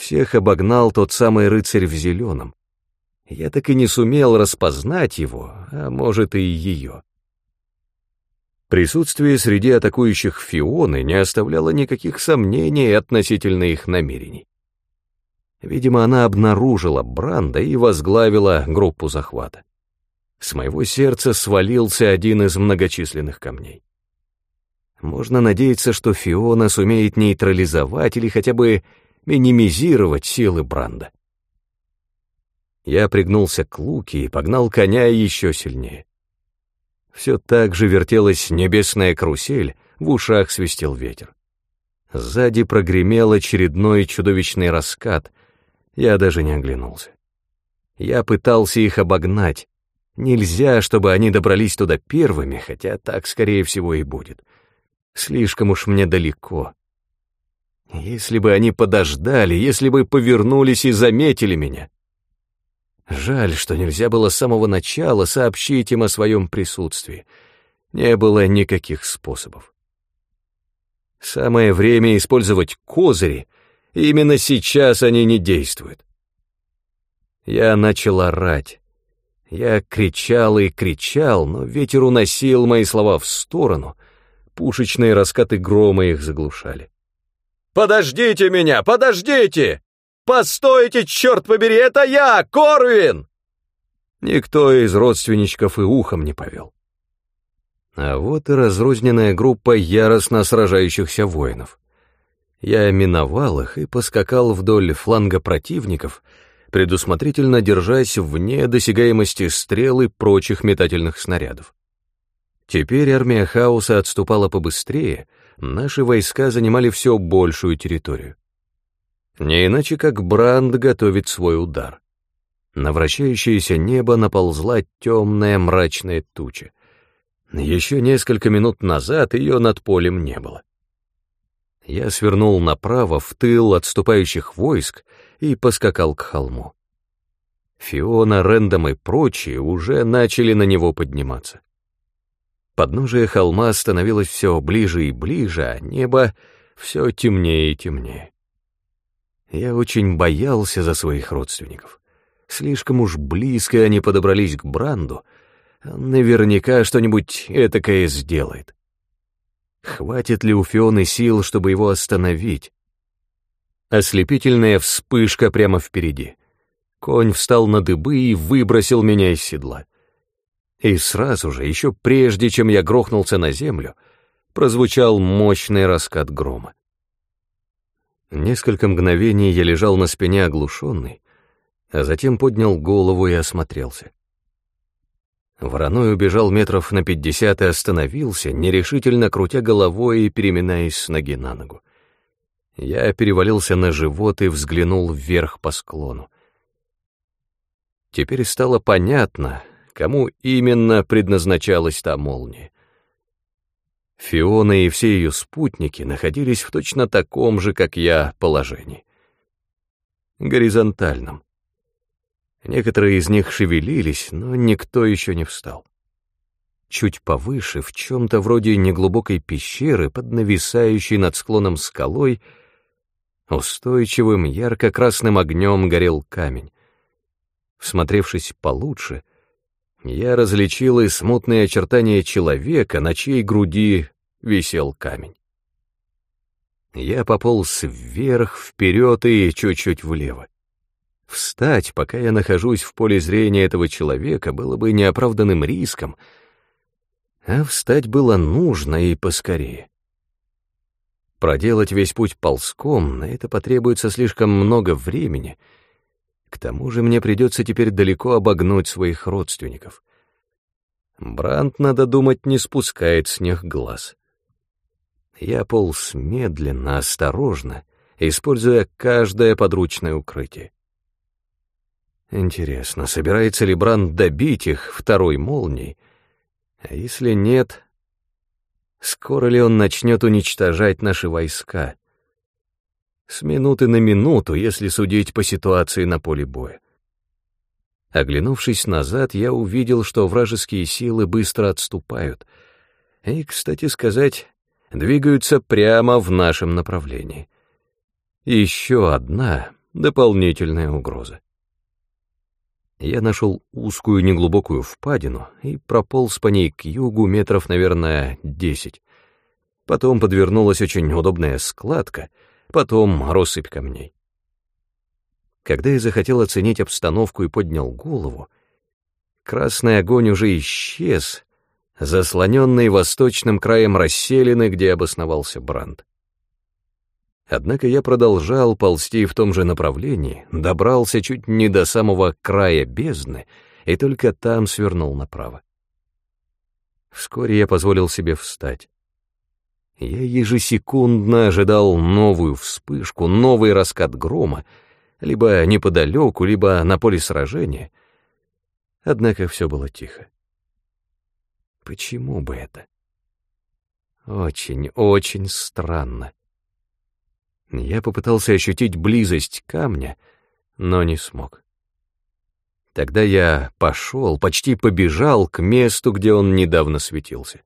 Всех обогнал тот самый рыцарь в зеленом. Я так и не сумел распознать его, а может и ее. Присутствие среди атакующих Фионы не оставляло никаких сомнений относительно их намерений. Видимо, она обнаружила Бранда и возглавила группу захвата. С моего сердца свалился один из многочисленных камней. Можно надеяться, что Фиона сумеет нейтрализовать или хотя бы минимизировать силы Бранда. Я пригнулся к луке и погнал коня еще сильнее. Все так же вертелась небесная карусель, в ушах свистел ветер. Сзади прогремел очередной чудовищный раскат, я даже не оглянулся. Я пытался их обогнать. Нельзя, чтобы они добрались туда первыми, хотя так, скорее всего, и будет. Слишком уж мне далеко. Если бы они подождали, если бы повернулись и заметили меня. Жаль, что нельзя было с самого начала сообщить им о своем присутствии. Не было никаких способов. Самое время использовать козыри, и именно сейчас они не действуют. Я начал орать. Я кричал и кричал, но ветер уносил мои слова в сторону, пушечные раскаты грома их заглушали. «Подождите меня, подождите! Постойте, черт побери, это я, Корвин!» Никто из родственничков и ухом не повел. А вот и разрозненная группа яростно сражающихся воинов. Я миновал их и поскакал вдоль фланга противников, предусмотрительно держась вне досягаемости стрел и прочих метательных снарядов. Теперь армия хаоса отступала побыстрее, наши войска занимали все большую территорию. Не иначе как Бранд готовит свой удар. На вращающееся небо наползла темная мрачная туча. Еще несколько минут назад ее над полем не было. Я свернул направо в тыл отступающих войск и поскакал к холму. Фиона, Рэндом и прочие уже начали на него подниматься. Подножие холма становилось все ближе и ближе, а небо все темнее и темнее. Я очень боялся за своих родственников. Слишком уж близко они подобрались к Бранду. Наверняка что-нибудь этакое сделает. Хватит ли у Фионы сил, чтобы его остановить? Ослепительная вспышка прямо впереди. Конь встал на дыбы и выбросил меня из седла. И сразу же, еще прежде, чем я грохнулся на землю, прозвучал мощный раскат грома. Несколько мгновений я лежал на спине оглушенный, а затем поднял голову и осмотрелся. Вороной убежал метров на 50 и остановился, нерешительно крутя головой и переминаясь с ноги на ногу. Я перевалился на живот и взглянул вверх по склону. Теперь стало понятно, кому именно предназначалась та молния. Фиона и все ее спутники находились в точно таком же, как я, положении. Горизонтальном. Некоторые из них шевелились, но никто еще не встал. Чуть повыше, в чем-то вроде неглубокой пещеры, под нависающей над склоном скалой, устойчивым ярко-красным огнем горел камень. Всмотревшись получше, я различил и смутные очертания человека, на чьей груди висел камень. Я пополз вверх, вперед и чуть-чуть влево. Встать, пока я нахожусь в поле зрения этого человека, было бы неоправданным риском, а встать было нужно и поскорее. Проделать весь путь ползком, на это потребуется слишком много времени. К тому же мне придется теперь далеко обогнуть своих родственников. Бранд, надо думать, не спускает с них глаз. Я полз медленно, осторожно, используя каждое подручное укрытие. Интересно, собирается ли Бранд добить их второй молнией? А если нет, скоро ли он начнет уничтожать наши войска? С минуты на минуту, если судить по ситуации на поле боя. Оглянувшись назад, я увидел, что вражеские силы быстро отступают и, кстати сказать, двигаются прямо в нашем направлении. Еще одна, дополнительная угроза. Я нашел узкую неглубокую впадину и прополз по ней к югу метров, наверное, 10. Потом подвернулась очень удобная складка, потом россыпь камней. Когда я захотел оценить обстановку и поднял голову, красный огонь уже исчез, заслоненный восточным краем расселины, где обосновался Бранд. Однако я продолжал ползти в том же направлении, добрался чуть не до самого края бездны и только там свернул направо. Вскоре я позволил себе встать. Я ежесекундно ожидал новую вспышку, новый раскат грома, либо неподалеку, либо на поле сражения. Однако все было тихо. Почему бы это? Очень, очень странно. Я попытался ощутить близость камня, но не смог. Тогда я пошел, почти побежал к месту, где он недавно светился.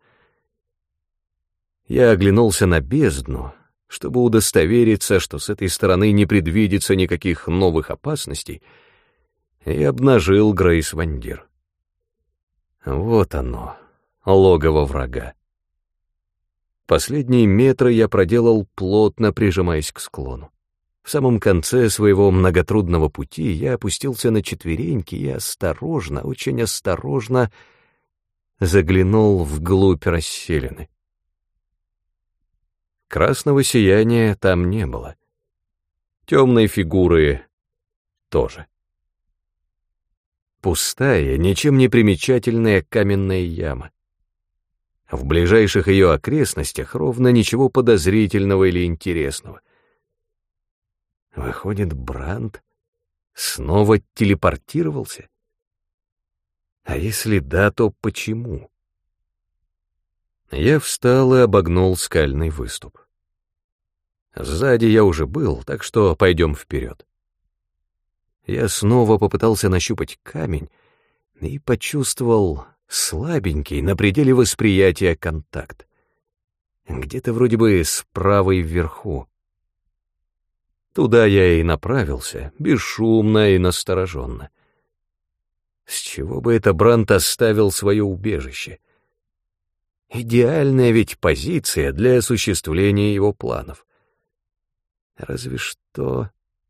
Я оглянулся на бездну, чтобы удостовериться, что с этой стороны не предвидится никаких новых опасностей, и обнажил Грейсвандир. Вот оно, логово врага. Последние метры я проделал, плотно прижимаясь к склону. В самом конце своего многотрудного пути я опустился на четвереньки и осторожно, очень осторожно заглянул вглубь расселины. Красного сияния там не было. Темной фигуры тоже. Пустая, ничем не примечательная каменная яма. В ближайших ее окрестностях ровно ничего подозрительного или интересного. Выходит, Бранд снова телепортировался? А если да, то почему? Я встал и обогнул скальный выступ. Сзади я уже был, так что пойдем вперед. Я снова попытался нащупать камень и почувствовал слабенький, на пределе восприятия контакт. Где-то вроде бы справа и вверху. Туда я и направился, бесшумно и настороженно. С чего бы это Бранд оставил свое убежище? Идеальная ведь позиция для осуществления его планов. Разве что...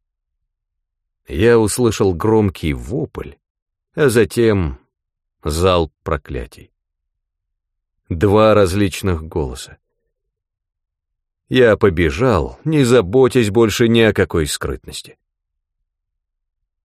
Я услышал громкий вопль, а затем залп проклятий. Два различных голоса. Я побежал, не заботясь больше ни о какой скрытности.